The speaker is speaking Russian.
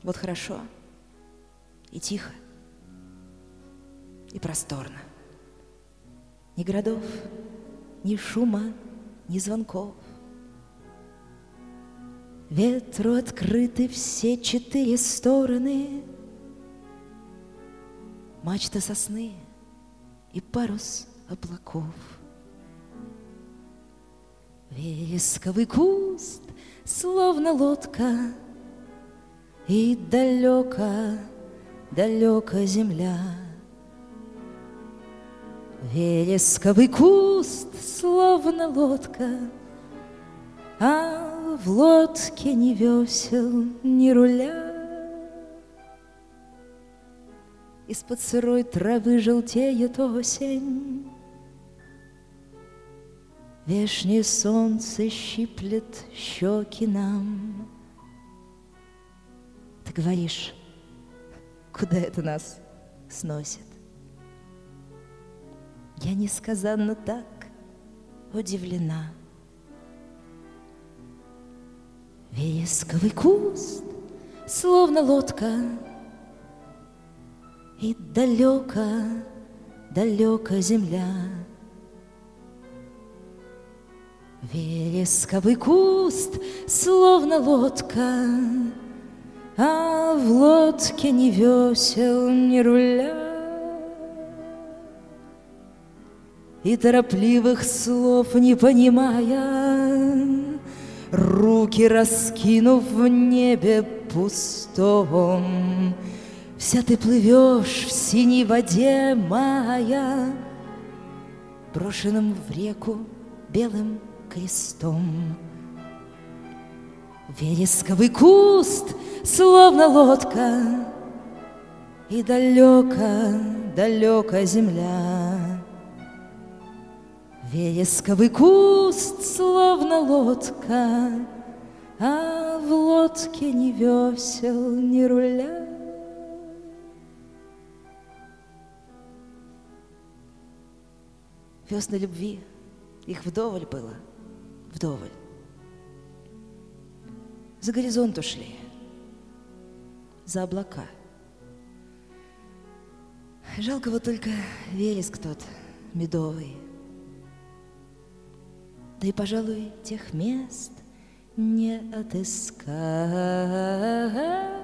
Вот хорошо, и тихо, и просторно. Ни городов, ни шума, ни звонков. Ветру открыты все 4 стороны. Мачта сосны и парус облаков. Вересковый куст, словно лодка, и далеко, далеко земля. Вересковый куст, словно лодка, а в лодке ни весел, ни руля. Из-под сырой травы желтеет осень, вешнее солнце щиплет щеки нам. Ты говоришь, куда это нас сносит? Я несказанно так удивлена. Вересковый куст, словно лодка, и далеко, далеко земля. Вересковый куст, словно лодка, а в лодке ни весел, ни руля. И торопливых слов не понимая, руки раскинув в небе пустом, вся ты плывешь в синей воде мая, брошенным в реку белым крестом. Вересковый куст, словно лодка, и далеко, далеко земля. Вересковый куст, словно лодка, а в лодке ни весел, ни руля. Весны любви, их вдоволь было, вдоволь. За горизонт ушли, за облака. Жалко вот только вереск тот медовый. Да и, пожалуй, тех мест не отыскать.